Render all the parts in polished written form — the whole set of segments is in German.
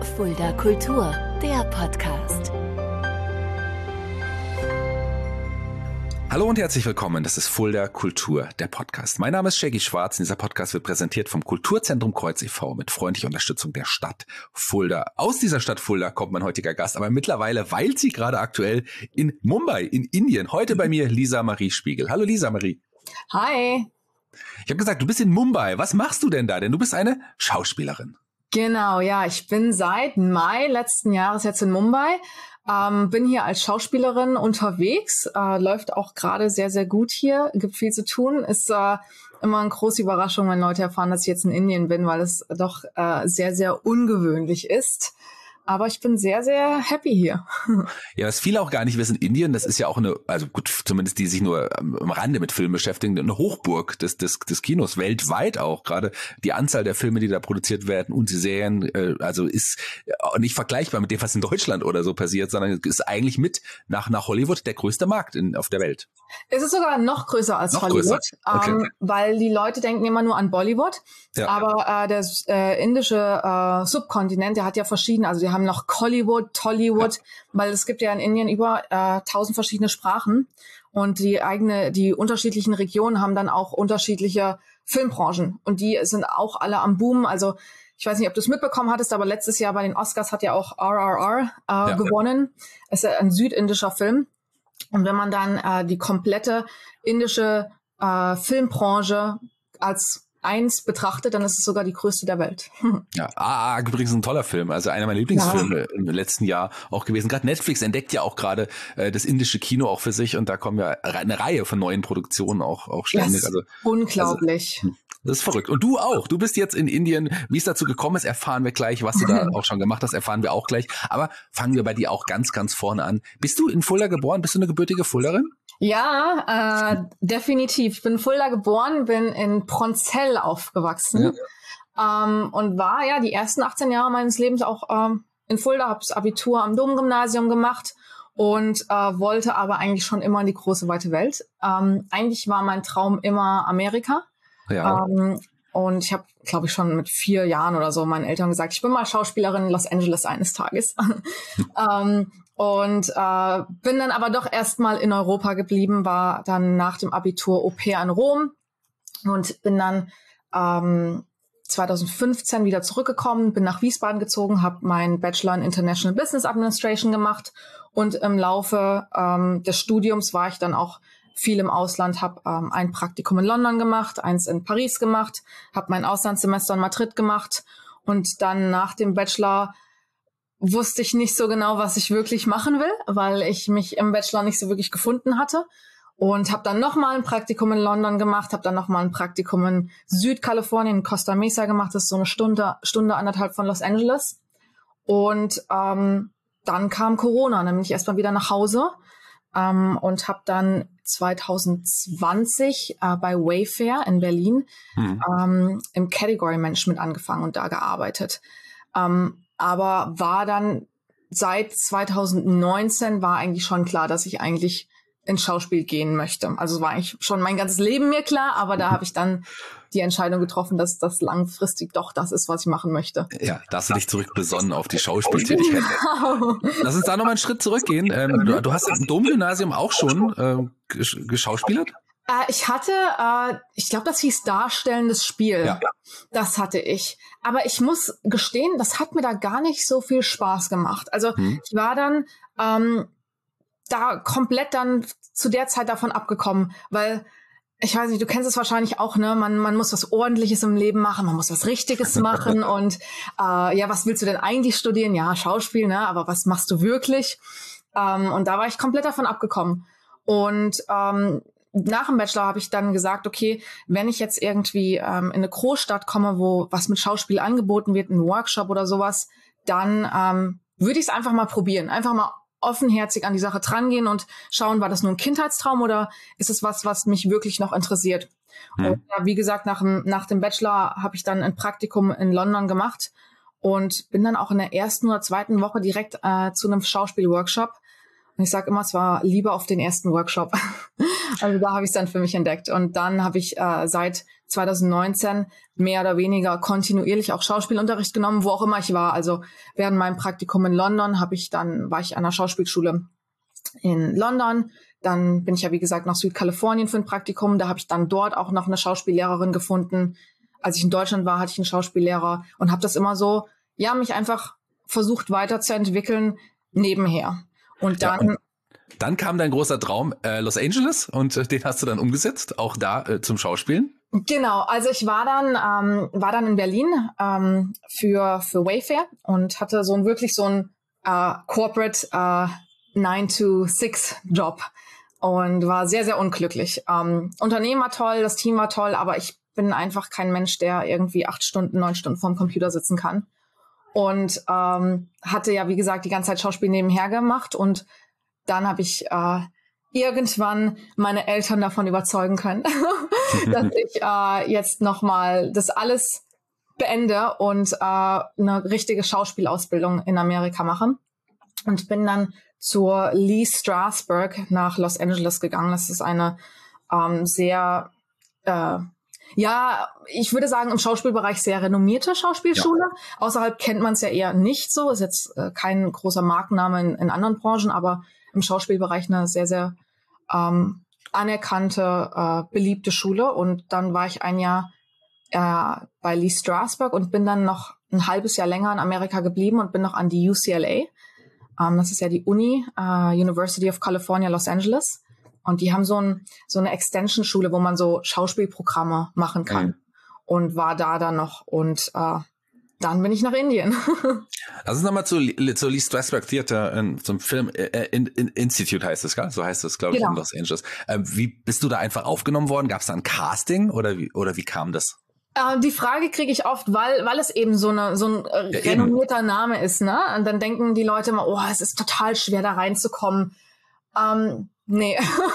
Fulda Kultur, der Podcast. Hallo und herzlich willkommen, das ist Fulda Kultur, der Podcast. Mein Name ist Shaggy Schwarz und dieser Podcast wird präsentiert vom Kulturzentrum Kreuz e.V. mit freundlicher Unterstützung der Stadt Fulda. Aus dieser Stadt Fulda kommt mein heutiger Gast, aber mittlerweile weilt sie gerade aktuell in Mumbai, in Indien. Heute bei mir Lisa Marie Spiegel. Hallo Lisa Marie. Hi. Ich habe gesagt, du bist in Mumbai. Was machst du denn da? Denn du bist eine Schauspielerin. Genau, ja, ich bin seit Mai letzten Jahres jetzt in Mumbai. Bin hier als Schauspielerin unterwegs, läuft auch gerade sehr, sehr gut hier, gibt viel zu tun. Ist immer eine große Überraschung, wenn Leute erfahren, dass ich jetzt in Indien bin, weil es doch sehr, sehr ungewöhnlich ist. Aber ich bin sehr, sehr happy hier. Ja, was viele auch gar nicht wissen, Indien, das ist ja auch eine, also gut, zumindest die sich nur am Rande mit Filmen beschäftigen, eine Hochburg des Kinos, weltweit auch. Gerade die Anzahl der Filme, die da produziert werden und die Serien, also ist nicht vergleichbar mit dem, was in Deutschland oder so passiert, sondern ist eigentlich mit nach Hollywood der größte Markt auf der Welt. Es ist sogar noch größer als Hollywood, Okay. weil die Leute denken immer nur an Bollywood. Ja. Aber der indische Subkontinent, der hat ja verschiedene, also die haben noch Kollywood, Tollywood, weil es gibt ja in Indien über 1000 verschiedene Sprachen und die unterschiedlichen Regionen haben dann auch unterschiedliche Filmbranchen und die sind auch alle am Boom. Also ich weiß nicht, ob du es mitbekommen hattest, aber letztes Jahr bei den Oscars hat ja auch RRR gewonnen. Es ist ja ein südindischer Film. Und wenn man dann die komplette indische Filmbranche als eins betrachtet, dann ist es sogar die größte der Welt. Ja, übrigens ein toller Film, also einer meiner Lieblingsfilme im letzten Jahr auch gewesen. Gerade Netflix entdeckt ja auch gerade das indische Kino auch für sich und da kommen ja eine Reihe von neuen Produktionen auch ständig. Also unglaublich. Das ist verrückt. Und du auch. Du bist jetzt in Indien. Wie es dazu gekommen ist, erfahren wir gleich. Was du da auch schon gemacht hast, erfahren wir auch gleich. Aber fangen wir bei dir auch ganz, ganz vorne an. Bist du in Fulda geboren? Bist du eine gebürtige Fuldarin? Ja, definitiv. Ich bin in Fulda geboren, bin in Pronzell aufgewachsen und war ja die ersten 18 Jahre meines Lebens auch in Fulda, habe das Abitur am Domgymnasium gemacht und wollte aber eigentlich schon immer in die große, weite Welt. Eigentlich war mein Traum immer Amerika. Ja. Und ich habe, glaube ich, schon mit 4 Jahren oder so meinen Eltern gesagt, ich bin mal Schauspielerin in Los Angeles eines Tages. Und bin dann aber doch erstmal in Europa geblieben, war dann nach dem Abitur Au-pair in Rom und bin dann 2015 wieder zurückgekommen, bin nach Wiesbaden gezogen, habe meinen Bachelor in International Business Administration gemacht und im Laufe des Studiums war ich dann auch viel im Ausland, habe ein Praktikum in London gemacht, eins in Paris gemacht, habe mein Auslandssemester in Madrid gemacht und dann nach dem Bachelor wusste ich nicht so genau, was ich wirklich machen will, weil ich mich im Bachelor nicht so wirklich gefunden hatte und habe dann nochmal ein Praktikum in London gemacht, habe dann nochmal ein Praktikum in Südkalifornien, in Costa Mesa gemacht, das ist so eine Stunde, anderthalb von Los Angeles und dann kam Corona, nämlich erstmal wieder nach Hause und habe dann 2020 bei Wayfair in Berlin im Category Management angefangen und da gearbeitet. Aber war dann seit 2019 war eigentlich schon klar, dass ich eigentlich ins Schauspiel gehen möchte. Also es war eigentlich schon mein ganzes Leben mir klar, aber da habe ich dann die Entscheidung getroffen, dass das langfristig doch das ist, was ich machen möchte. Ja, da hast du dich zurückbesonnen auf die Schauspieltätigkeit. Genau. Lass uns da nochmal einen Schritt zurückgehen. Du hast im Domgymnasium auch schon geschauspielert? Ich hatte, ich glaube, das hieß Darstellendes Spiel. Ja. Das hatte ich. Aber ich muss gestehen, das hat mir da gar nicht so viel Spaß gemacht. Also ich war dann da komplett dann zu der Zeit davon abgekommen, weil ich weiß nicht, du kennst es wahrscheinlich auch, ne? Man muss was Ordentliches im Leben machen, man muss was Richtiges machen und was willst du denn eigentlich studieren? Ja, Schauspiel, ne? Aber was machst du wirklich? Und da war ich komplett davon abgekommen. Und nach dem Bachelor habe ich dann gesagt, okay, wenn ich jetzt irgendwie in eine Großstadt komme, wo was mit Schauspiel angeboten wird, ein Workshop oder sowas, dann würde ich es einfach mal probieren, einfach mal offenherzig an die Sache drangehen und schauen, war das nur ein Kindheitstraum oder ist es was mich wirklich noch interessiert? Und wie gesagt, nach dem Bachelor habe ich dann ein Praktikum in London gemacht und bin dann auch in der ersten oder zweiten Woche direkt zu einem Schauspielworkshop Und ich sage immer, es war Liebe auf den ersten Workshop. Also da habe ich es dann für mich entdeckt. Und dann habe ich seit 2019 mehr oder weniger kontinuierlich auch Schauspielunterricht genommen, wo auch immer ich war. Also während meinem Praktikum in London war ich an einer Schauspielschule in London. Dann bin ich ja, wie gesagt, nach Südkalifornien für ein Praktikum. Da habe ich dann dort auch noch eine Schauspiellehrerin gefunden. Als ich in Deutschland war, hatte ich einen Schauspiellehrer und habe das immer so, ja, mich einfach versucht weiterzuentwickeln nebenher. Und dann... Dann kam dein großer Traum Los Angeles und den hast du dann umgesetzt, auch da zum Schauspielen? Genau, also ich war dann in Berlin für Wayfair und hatte wirklich so ein Corporate 9-to-6 Job und war sehr, sehr unglücklich. Unternehmen war toll, das Team war toll, aber ich bin einfach kein Mensch, der irgendwie 8 Stunden, 9 Stunden vorm Computer sitzen kann. Und hatte ja, wie gesagt, die ganze Zeit Schauspiel nebenher gemacht und dann habe ich irgendwann meine Eltern davon überzeugen können, dass ich jetzt nochmal das alles beende und eine richtige Schauspielausbildung in Amerika mache. Und bin dann zur Lee Strasberg nach Los Angeles gegangen. Das ist eine sehr, ich würde sagen, im Schauspielbereich sehr renommierte Schauspielschule. Ja. Außerhalb kennt man es ja eher nicht so. Ist jetzt kein großer Markenname in anderen Branchen, aber im Schauspielbereich eine sehr, sehr anerkannte, beliebte Schule. Und dann war ich ein Jahr bei Lee Strasberg und bin dann noch ein halbes Jahr länger in Amerika geblieben und bin noch an die UCLA. Das ist ja die University of California, Los Angeles. Und die haben so eine Extension-Schule, wo man so Schauspielprogramme machen kann. Und war da dann noch. Und dann bin ich nach Indien. Lass uns nochmal zu Lee Strasberg Theater, zum Film Institute heißt es, gell? So heißt es, glaube ich, in Los Angeles. Wie bist du da einfach aufgenommen worden? Gab es da ein Casting oder wie kam das? Die Frage kriege ich oft, weil es eben so ein renommierter Name ist, ne? Und dann denken die Leute immer, oh, es ist total schwer da reinzukommen. Nee.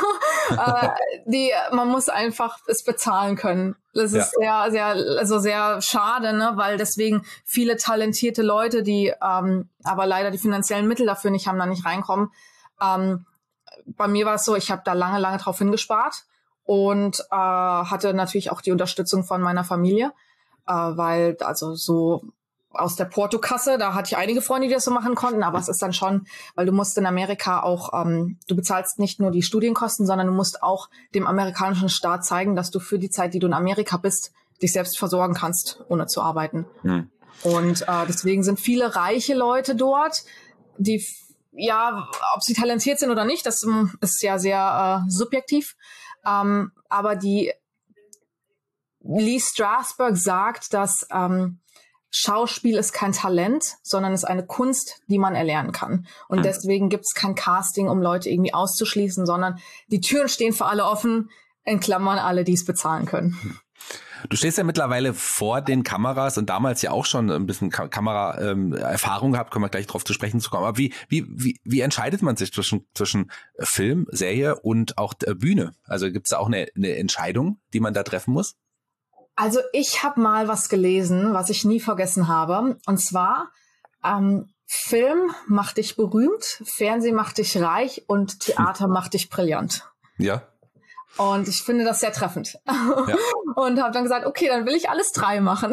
Man muss einfach es bezahlen können. Das ist sehr schade, ne? Weil deswegen viele talentierte Leute, die aber leider die finanziellen Mittel dafür nicht haben, da nicht reinkommen. Bei mir war es so, ich habe da lange, lange drauf hingespart und hatte natürlich auch die Unterstützung von meiner Familie, weil also so aus der Portokasse, da hatte ich einige Freunde, die das so machen konnten, aber es ist dann schon, weil du musst in Amerika auch, du bezahlst nicht nur die Studienkosten, sondern du musst auch dem amerikanischen Staat zeigen, dass du für die Zeit, die du in Amerika bist, dich selbst versorgen kannst, ohne zu arbeiten. Mhm. Und deswegen sind viele reiche Leute dort, die, ja, ob sie talentiert sind oder nicht, das ist ja sehr subjektiv, aber die Lee Strasberg sagt, dass Schauspiel ist kein Talent, sondern ist eine Kunst, die man erlernen kann. Und deswegen gibt es kein Casting, um Leute irgendwie auszuschließen, sondern die Türen stehen für alle offen, in Klammern alle, die es bezahlen können. Du stehst ja mittlerweile vor den Kameras und damals ja auch schon ein bisschen Kamera-Erfahrung gehabt, können wir gleich drauf zu sprechen zu kommen. Aber wie entscheidet man sich zwischen Film, Serie und auch Bühne? Also gibt es da auch eine Entscheidung, die man da treffen muss? Also ich habe mal was gelesen, was ich nie vergessen habe. Und zwar, Film macht dich berühmt, Fernsehen macht dich reich und Theater macht dich brillant. Ja. Und ich finde das sehr treffend. Ja. Und habe dann gesagt, okay, dann will ich alles 3 machen.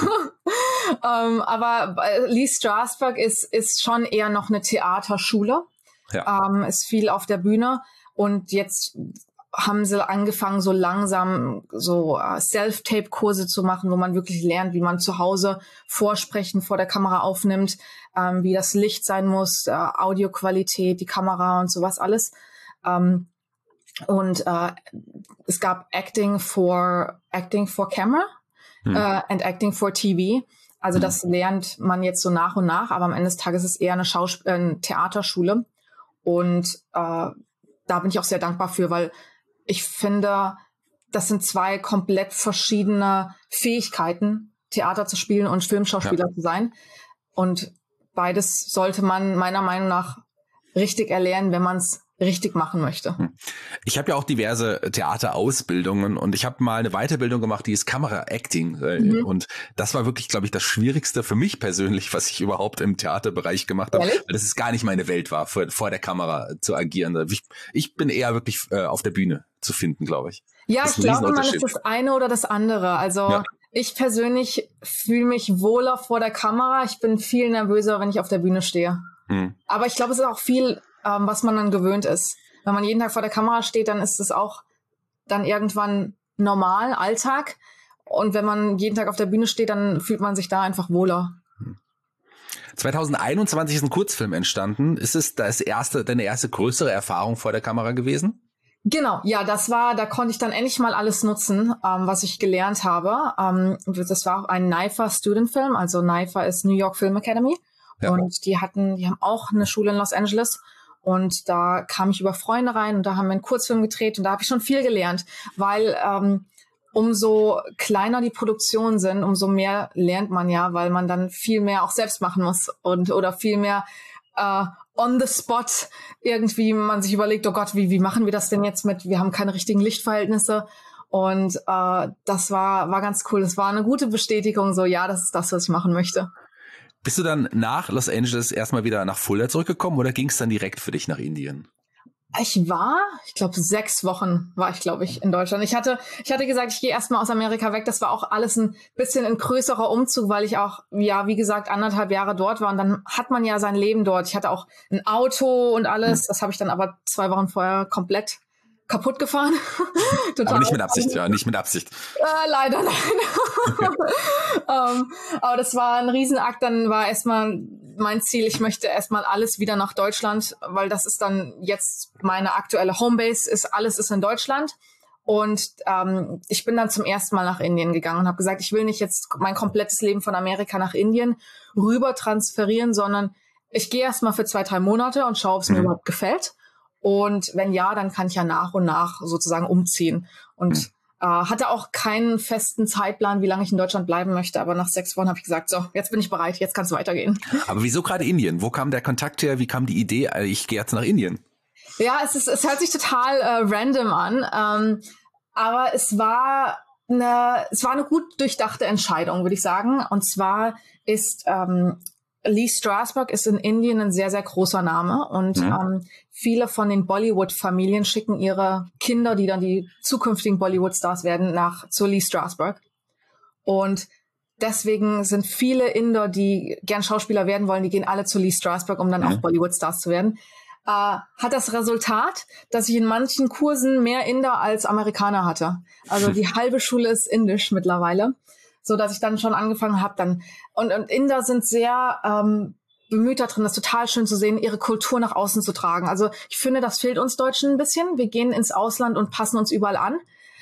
Aber Lee Strasberg ist schon eher noch eine Theaterschule. Ja. Ist viel auf der Bühne. Und jetzt haben sie angefangen, so langsam so Self-Tape-Kurse zu machen, wo man wirklich lernt, wie man zu Hause Vorsprechen vor der Kamera aufnimmt, wie das Licht sein muss, Audioqualität, die Kamera und sowas alles. Und es gab Acting for Camera and Acting for TV. Also das lernt man jetzt so nach und nach, aber am Ende des Tages ist es eher eine Theaterschule. Und da bin ich auch sehr dankbar für, weil ich finde, das sind 2 komplett verschiedene Fähigkeiten, Theater zu spielen und Filmschauspieler zu sein. Und beides sollte man meiner Meinung nach richtig erlernen, wenn man es richtig machen möchte. Ich habe ja auch diverse Theaterausbildungen und ich habe mal eine Weiterbildung gemacht, die ist Kamera-Acting. Und das war wirklich, glaube ich, das Schwierigste für mich persönlich, was ich überhaupt im Theaterbereich gemacht habe. Weil das ist gar nicht meine Welt war, vor der Kamera zu agieren. Ich bin eher wirklich auf der Bühne zu finden, glaube ich. Ja, ich glaube, man ist das eine oder das andere. Also ich persönlich fühle mich wohler vor der Kamera. Ich bin viel nervöser, wenn ich auf der Bühne stehe. Aber ich glaube, es ist auch viel, was man dann gewöhnt ist. Wenn man jeden Tag vor der Kamera steht, dann ist es auch dann irgendwann normal, Alltag. Und wenn man jeden Tag auf der Bühne steht, dann fühlt man sich da einfach wohler. 2021 ist ein Kurzfilm entstanden. Ist es deine erste größere Erfahrung vor der Kamera gewesen? Genau, ja, da konnte ich dann endlich mal alles nutzen, was ich gelernt habe. Das war auch ein NYFA Student Film, also NYFA ist New York Film Academy. Ja. Und die haben auch eine Schule in Los Angeles. Und da kam ich über Freunde rein und da haben wir einen Kurzfilm gedreht und da habe ich schon viel gelernt, weil umso kleiner die Produktionen sind, umso mehr lernt man ja, weil man dann viel mehr auch selbst machen muss oder viel mehr on the spot irgendwie man sich überlegt, oh Gott, wie machen wir das denn jetzt wir haben keine richtigen Lichtverhältnisse und das war ganz cool. Das war eine gute Bestätigung, so ja, das ist das, was ich machen möchte. Bist du dann nach Los Angeles erstmal wieder nach Fulda zurückgekommen oder ging es dann direkt für dich nach Indien? Ich glaube, 6 Wochen war ich in Deutschland. Ich hatte gesagt, ich gehe erstmal aus Amerika weg. Das war auch alles ein bisschen ein größerer Umzug, weil ich auch, ja, wie gesagt, 1,5 Jahre dort war. Und dann hat man ja sein Leben dort. Ich hatte auch ein Auto und alles. Das habe ich dann aber 2 Wochen vorher komplett kaputt gefahren. Aber nicht mit Absicht, ja, nicht mit Absicht. Leider, nein. Aber das war ein Riesenakt. Dann war erstmal mein Ziel, ich möchte erstmal alles wieder nach Deutschland, weil das ist dann jetzt meine aktuelle Homebase, alles ist in Deutschland. Und ich bin dann zum ersten Mal nach Indien gegangen und habe gesagt, ich will nicht jetzt mein komplettes Leben von Amerika nach Indien rüber transferieren, sondern ich gehe erstmal für 2-3 Monate und schaue, ob es mir überhaupt gefällt. Und wenn ja, dann kann ich ja nach und nach sozusagen umziehen. Und hatte auch keinen festen Zeitplan, wie lange ich in Deutschland bleiben möchte. Aber nach 6 Wochen habe ich gesagt, so, jetzt bin ich bereit, jetzt kann es weitergehen. Aber wieso gerade Indien? Wo kam der Kontakt her? Wie kam die Idee, ich gehe jetzt nach Indien? Ja, es hört sich total random an. Aber es war eine gut durchdachte Entscheidung, würde ich sagen. Und zwar ist Lee Strasberg ist in Indien ein sehr, sehr großer Name und viele von den Bollywood-Familien schicken ihre Kinder, die dann die zukünftigen Bollywood-Stars werden, zu Lee Strasberg. Und deswegen sind viele Inder, die gern Schauspieler werden wollen, die gehen alle zu Lee Strasberg, um dann auch Bollywood-Stars zu werden. Hat das Resultat, dass ich in manchen Kursen mehr Inder als Amerikaner hatte. Also die halbe Schule ist indisch mittlerweile. So dass ich dann schon angefangen habe, und Inder sind sehr bemüht darin, das total schön zu sehen, ihre Kultur nach außen zu tragen. Also ich finde, das fehlt uns Deutschen ein bisschen. Wir gehen ins Ausland und passen uns überall an.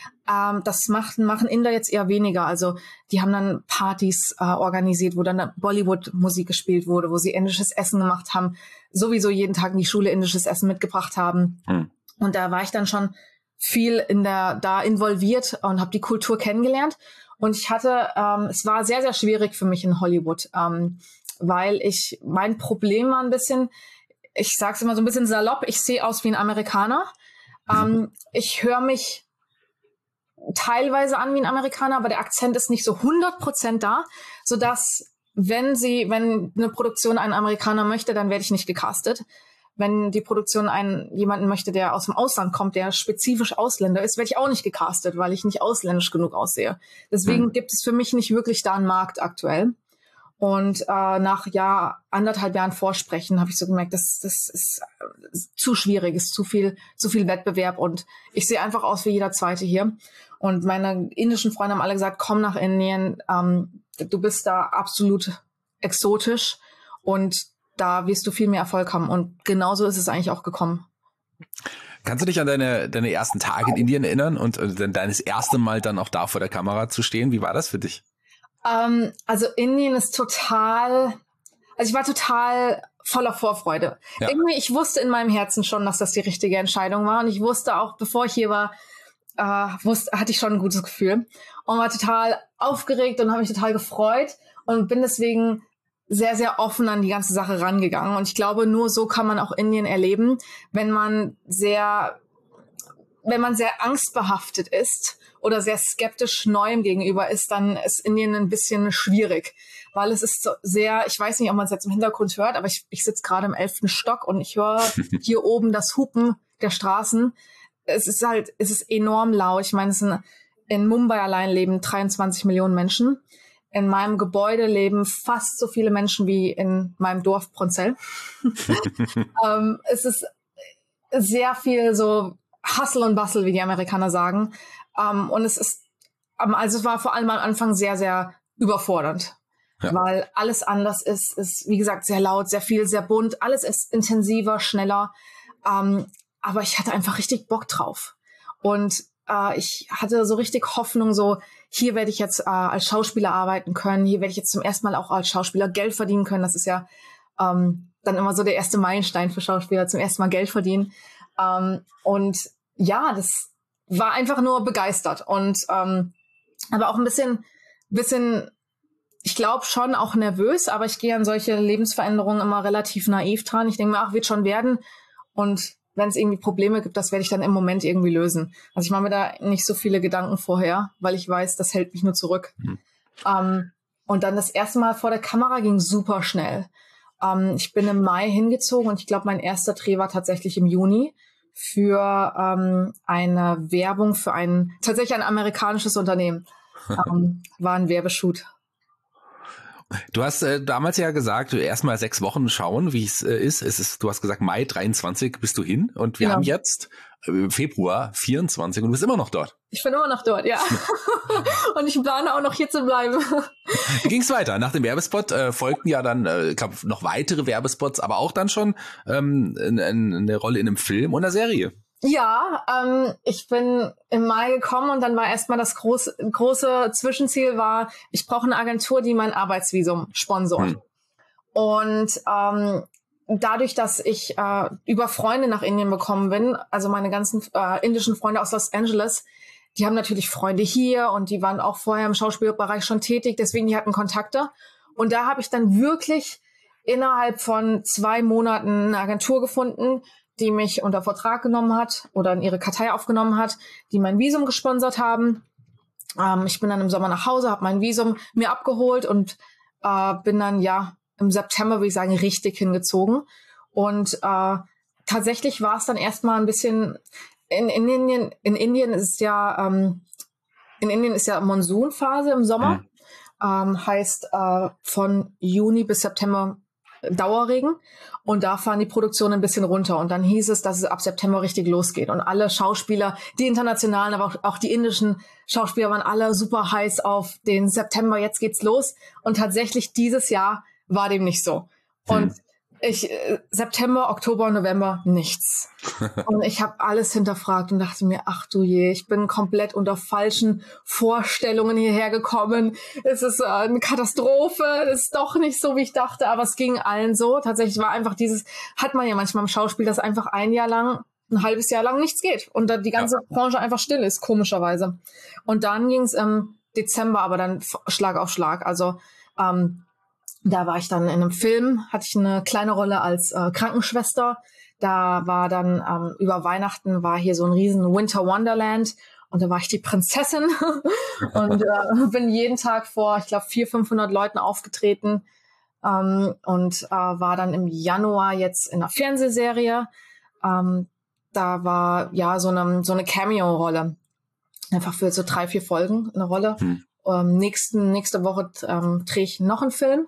Das machen Inder jetzt eher weniger. Also die haben dann Partys organisiert, wo dann Bollywood-Musik gespielt wurde, wo sie indisches Essen gemacht haben, sowieso jeden Tag in die Schule indisches Essen mitgebracht haben. Und da war ich dann schon viel da involviert und habe die Kultur kennengelernt. Und es war sehr, sehr schwierig für mich in Hollywood, weil mein Problem war ein bisschen, ich sag's immer so ein bisschen salopp, ich sehe aus wie ein Amerikaner. Ich höre mich teilweise an wie ein Amerikaner, aber der Akzent ist nicht so 100% da, sodass wenn eine Produktion einen Amerikaner möchte, dann werde ich nicht gecastet. Wenn die Produktion jemanden möchte, der aus dem Ausland kommt, der spezifisch Ausländer ist, werde ich auch nicht gecastet, weil ich nicht ausländisch genug aussehe. Deswegen gibt es für mich nicht wirklich da einen Markt aktuell. Und nach 1,5 Jahren Vorsprechen habe ich so gemerkt, das ist zu schwierig, ist zu viel Wettbewerb und ich sehe einfach aus wie jeder Zweite hier. Und meine indischen Freunde haben alle gesagt, komm nach Indien, du bist da absolut exotisch und da wirst du viel mehr Erfolg haben. Und genauso ist es eigentlich auch gekommen. Kannst du dich an deine ersten Tage in Indien erinnern und deines erste Mal dann auch da vor der Kamera zu stehen? Wie war das für dich? Also Indien ist ich war total voller Vorfreude. Ja. Irgendwie, ich wusste in meinem Herzen schon, dass das die richtige Entscheidung war. Und ich wusste auch, bevor ich hier war, hatte ich schon ein gutes Gefühl. Und war total aufgeregt und habe mich total gefreut und bin deswegen sehr, sehr offen an die ganze Sache rangegangen. Und ich glaube, nur so kann man auch Indien erleben, wenn man sehr angstbehaftet ist oder sehr skeptisch Neuem gegenüber ist, dann ist Indien ein bisschen schwierig. Weil es ist so sehr, ich weiß nicht, ob man es jetzt im Hintergrund hört, aber ich sitze gerade im 11. Stock und ich höre hier oben das Hupen der Straßen. Es ist enorm laut. Ich meine, in Mumbai allein leben 23 Millionen Menschen. In meinem Gebäude leben fast so viele Menschen wie in meinem Dorf Bronzell. Es ist sehr viel so Hustle und Bustle, wie die Amerikaner sagen. Und es war vor allem am Anfang sehr, sehr überfordernd. Ja. Weil alles anders ist, wie gesagt, sehr laut, sehr viel, sehr bunt. Alles ist intensiver, schneller. Aber ich hatte einfach richtig Bock drauf. Und ich hatte so richtig Hoffnung, so hier werde ich jetzt als Schauspieler arbeiten können. Hier werde ich jetzt zum ersten Mal auch als Schauspieler Geld verdienen können. Das ist ja dann immer so der erste Meilenstein für Schauspieler, zum ersten Mal Geld verdienen. Und ja, das war einfach nur begeistert. Und aber auch ein bisschen, ich glaube schon auch nervös, aber ich gehe an solche Lebensveränderungen immer relativ naiv dran. Ich denke mir, wird schon werden. Und wenn es irgendwie Probleme gibt, das werde ich dann im Moment irgendwie lösen. Also ich mache mir da nicht so viele Gedanken vorher, weil ich weiß, das hält mich nur zurück. Und dann das erste Mal vor der Kamera ging super schnell. Ich bin im Mai hingezogen und ich glaube, mein erster Dreh war tatsächlich im Juni für eine Werbung für tatsächlich ein amerikanisches Unternehmen. War ein Werbeshoot. Du hast damals ja gesagt, du erstmal 6 Wochen schauen, wie es ist. Du hast gesagt, Mai 23 bist du hin und wir haben jetzt Februar 24 und du bist immer noch dort. Ich bin immer noch dort, ja. Und ich plane auch noch hier zu bleiben. Wie ging's weiter? Nach dem Werbespot folgten ja dann, ich glaube, noch weitere Werbespots, aber auch dann schon eine Rolle in einem Film und einer Serie. Ja, ich bin im Mai gekommen und dann war erstmal das große Zwischenziel war, ich brauche eine Agentur, die mein Arbeitsvisum sponsort. Und dadurch, dass ich über Freunde nach Indien bekommen bin, also meine ganzen indischen Freunde aus Los Angeles, die haben natürlich Freunde hier und die waren auch vorher im Schauspielbereich schon tätig, deswegen die hatten Kontakte. Und da habe ich dann wirklich innerhalb von 2 Monaten eine Agentur gefunden, die mich unter Vertrag genommen hat oder in ihre Kartei aufgenommen hat, die mein Visum gesponsert haben. Ich bin dann im Sommer nach Hause, habe mein Visum mir abgeholt und bin dann im September, würde ich sagen, richtig hingezogen. Und tatsächlich war es dann erstmal ein bisschen in Indien ist ja Monsunphase im Sommer. Heißt von Juni bis September Dauerregen und da fahren die Produktionen ein bisschen runter und dann hieß es, dass es ab September richtig losgeht und alle Schauspieler, die internationalen, aber auch die indischen Schauspieler waren alle super heiß auf den September, jetzt geht's los und tatsächlich dieses Jahr war dem nicht so und September, Oktober, November, nichts. Und ich habe alles hinterfragt und dachte mir, ach du je, ich bin komplett unter falschen Vorstellungen hierher gekommen. Es ist eine Katastrophe, es ist doch nicht so, wie ich dachte, aber es ging allen so. Tatsächlich war einfach hat man ja manchmal im Schauspiel, dass einfach ein halbes Jahr lang nichts geht und dann die ganze Branche einfach still ist, komischerweise. Und dann ging es im Dezember aber dann Schlag auf Schlag. Also da war ich dann in einem Film, hatte ich eine kleine Rolle als Krankenschwester. Da war dann über Weihnachten war hier so ein riesen Winter Wonderland und da war ich die Prinzessin und bin jeden Tag vor, ich glaube, 400-500 Leuten aufgetreten und war dann im Januar jetzt in einer Fernsehserie. Da war so eine Cameo-Rolle, einfach für so 3-4 Folgen eine Rolle. Nächste Woche drehe ich noch einen Film.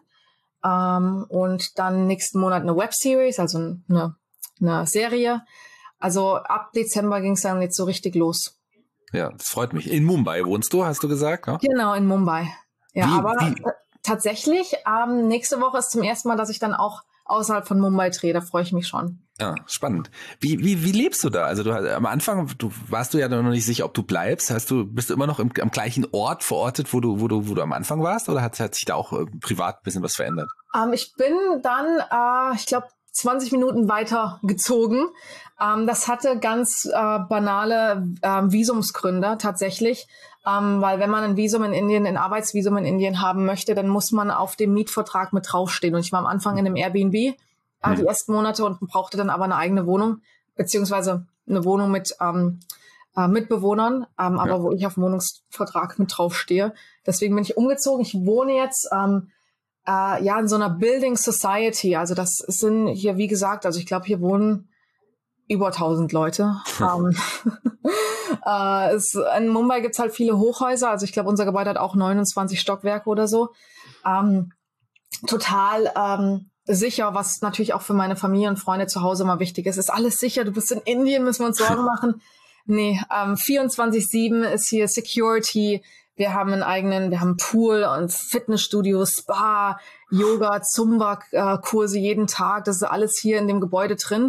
Und dann nächsten Monat eine Webseries, also eine Serie. Also ab Dezember ging es dann jetzt so richtig los. Ja, das freut mich. In Mumbai wohnst du, hast du gesagt? Ja? Genau, in Mumbai. Ja, tatsächlich, nächste Woche ist zum ersten Mal, dass ich dann auch außerhalb von Mumbai drehe. Da freue ich mich schon. Ja, spannend. Wie lebst du da? Also am Anfang warst du ja noch nicht sicher, ob du bleibst. Bist du immer noch am gleichen Ort verortet, wo du am Anfang warst? Oder hat sich da auch privat ein bisschen was verändert? Ich bin dann, ich glaube, 20 Minuten weiter gezogen. Das hatte ganz banale Visumsgründe tatsächlich, weil wenn man ein Visum in Indien, ein Arbeitsvisum in Indien haben möchte, dann muss man auf dem Mietvertrag mit draufstehen. Und ich war am Anfang in einem Airbnb die ersten Monate und brauchte dann aber eine eigene Wohnung, beziehungsweise eine Wohnung mit Mitbewohnern, aber wo ich auf dem Wohnungsvertrag mit draufstehe. Deswegen bin ich umgezogen. Ich wohne jetzt in so einer Building Society. Also das sind hier, wie gesagt, also ich glaube, hier wohnen über 1000 Leute. In Mumbai gibt's halt viele Hochhäuser. Also ich glaube, unser Gebäude hat auch 29 Stockwerke oder so. Total sicher, was natürlich auch für meine Familie und Freunde zu Hause immer wichtig ist. Ist alles sicher? Du bist in Indien, müssen wir uns Sorgen machen? Nee, 24/7 ist hier Security. Wir haben wir haben einen Pool und Fitnessstudio, Spa, Yoga, Zumba-Kurse jeden Tag. Das ist alles hier in dem Gebäude drin.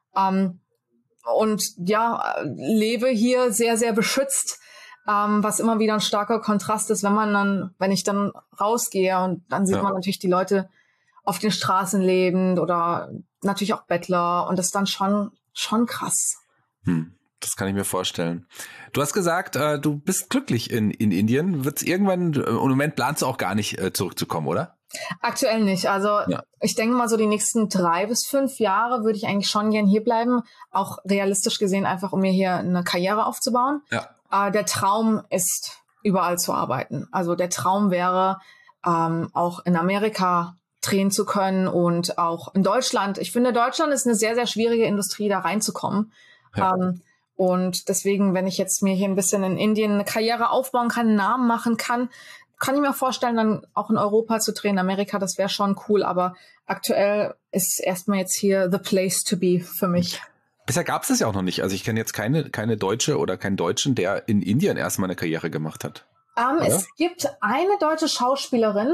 Und ja, lebe hier sehr, sehr beschützt, was immer wieder ein starker Kontrast ist, wenn ich dann rausgehe und dann sieht man natürlich die Leute auf den Straßen lebend oder natürlich auch Bettler und das ist dann schon krass. Das kann ich mir vorstellen. Du hast gesagt, du bist glücklich in Indien. Wird's irgendwann, im Moment planst du auch gar nicht zurückzukommen, oder? Aktuell nicht. Also ich denke mal so die nächsten 3 bis 5 Jahre würde ich eigentlich schon gern hier bleiben. Auch realistisch gesehen einfach, um mir hier eine Karriere aufzubauen. Ja. Der Traum ist, überall zu arbeiten. Also der Traum wäre, auch in Amerika drehen zu können und auch in Deutschland. Ich finde, Deutschland ist eine sehr, sehr schwierige Industrie, da reinzukommen. Ja. Und deswegen, wenn ich jetzt mir hier ein bisschen in Indien eine Karriere aufbauen kann, einen Namen machen kann ich mir vorstellen, dann auch in Europa zu drehen. Amerika, das wäre schon cool. Aber aktuell ist erstmal jetzt hier the place to be für mich. Bisher gab es das ja auch noch nicht. Also ich kenne jetzt keine Deutsche oder keinen Deutschen, der in Indien erstmal eine Karriere gemacht hat. Es gibt eine deutsche Schauspielerin,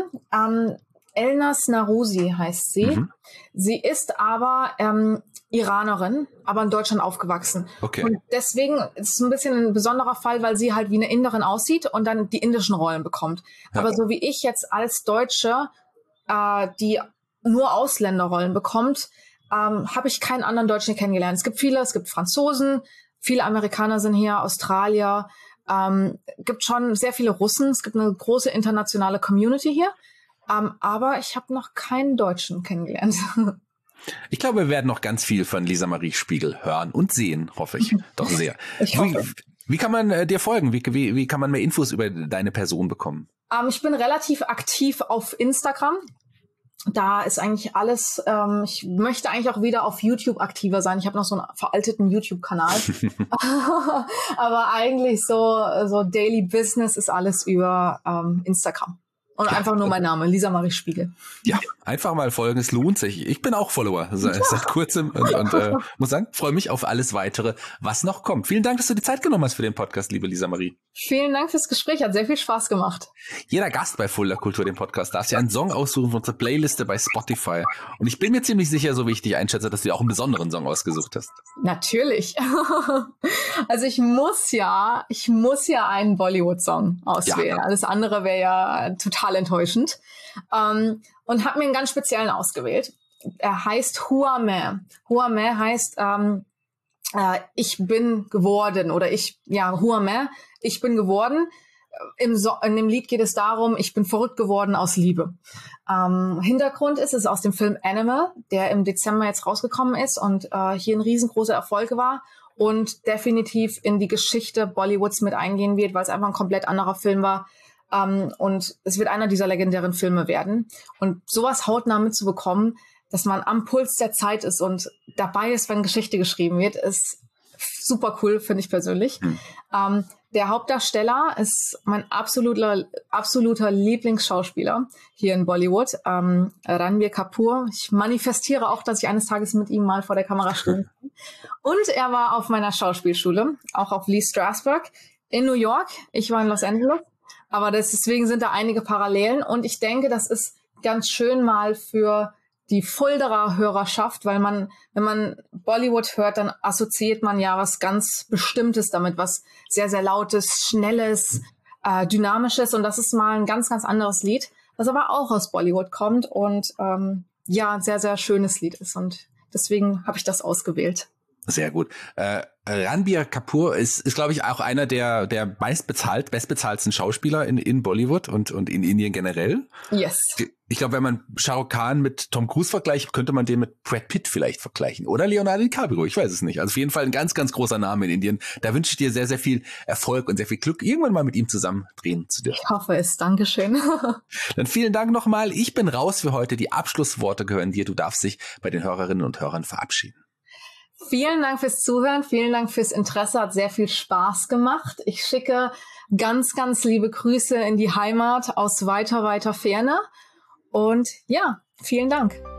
Elnaz Narouzi heißt sie. Sie ist aber Iranerin, aber in Deutschland aufgewachsen. Okay. Und deswegen ist es ein bisschen ein besonderer Fall, weil sie halt wie eine Inderin aussieht und dann die indischen Rollen bekommt. Ja. Aber so wie ich jetzt als Deutsche, die nur Ausländerrollen bekommt, habe ich keinen anderen Deutschen kennengelernt. Es gibt Franzosen, viele Amerikaner sind hier, Australier, gibt schon sehr viele Russen, es gibt eine große internationale Community hier, aber ich habe noch keinen Deutschen kennengelernt. Ich glaube, wir werden noch ganz viel von Lisa Marie Spiegel hören und sehen, hoffe ich. Doch sehr. Wie kann man dir folgen? Wie kann man mehr Infos über deine Person bekommen? Ich bin relativ aktiv auf Instagram. Da ist eigentlich alles, ich möchte eigentlich auch wieder auf YouTube aktiver sein. Ich habe noch so einen veralteten YouTube-Kanal. Aber eigentlich so Daily Business ist alles über Instagram. Und einfach nur mein Name, Lisa Marie Spiegel. Ja, einfach mal folgen, es lohnt sich. Ich bin auch Follower seit kurzem und muss sagen, freue mich auf alles Weitere, was noch kommt. Vielen Dank, dass du die Zeit genommen hast für den Podcast, liebe Lisa Marie. Vielen Dank fürs Gespräch, hat sehr viel Spaß gemacht. Jeder Gast bei Fulda Kultur, dem Podcast, darf sich einen Song aussuchen von unserer Playliste bei Spotify. Und ich bin mir ziemlich sicher, so wie ich dich einschätze, dass du dir auch einen besonderen Song ausgesucht hast. Natürlich. Also ich muss ja einen Bollywood-Song auswählen. Ja. Alles andere wäre ja total enttäuschend. Und habe mir einen ganz speziellen ausgewählt. Er heißt Hua Main. Hua Main heißt ich bin geworden oder Hua Main, ich bin geworden. In dem Lied geht es darum, ich bin verrückt geworden aus Liebe. Hintergrund ist es aus dem Film Animal, der im Dezember jetzt rausgekommen ist und hier ein riesengroßer Erfolg war und definitiv in die Geschichte Bollywoods mit eingehen wird, weil es einfach ein komplett anderer Film war. Und es wird einer dieser legendären Filme werden. Und sowas hautnah mitzubekommen, dass man am Puls der Zeit ist und dabei ist, wenn Geschichte geschrieben wird, ist super cool, finde ich persönlich. Der Hauptdarsteller ist mein absoluter Lieblingsschauspieler hier in Bollywood, Ranbir Kapoor. Ich manifestiere auch, dass ich eines Tages mit ihm mal vor der Kamera stehe. Und er war auf meiner Schauspielschule, auch auf Lee Strasberg in New York. Ich war in Los Angeles. Aber deswegen sind da einige Parallelen. Und ich denke, das ist ganz schön mal für die Fulderer Hörerschaft, weil wenn man Bollywood hört, dann assoziiert man ja was ganz Bestimmtes damit, was sehr, sehr Lautes, Schnelles, Dynamisches. Und das ist mal ein ganz, ganz anderes Lied, das aber auch aus Bollywood kommt und ein sehr, sehr schönes Lied ist. Und deswegen habe ich das ausgewählt. Sehr gut. Ranbir Kapoor ist glaube ich, auch einer der bestbezahlten Schauspieler in Bollywood und in Indien generell. Yes. Ich glaube, wenn man Shah Rukh Khan mit Tom Cruise vergleicht, könnte man den mit Brad Pitt vielleicht vergleichen. Oder Leonardo DiCaprio, ich weiß es nicht. Also auf jeden Fall ein ganz, ganz großer Name in Indien. Da wünsche ich dir sehr, sehr viel Erfolg und sehr viel Glück, irgendwann mal mit ihm zusammen drehen zu dürfen. Ich hoffe es. Dankeschön. Dann vielen Dank nochmal. Ich bin raus für heute. Die Abschlussworte gehören dir. Du darfst dich bei den Hörerinnen und Hörern verabschieden. Vielen Dank fürs Zuhören, vielen Dank fürs Interesse, hat sehr viel Spaß gemacht. Ich schicke ganz, ganz liebe Grüße in die Heimat aus weiter, weiter Ferne und ja, vielen Dank.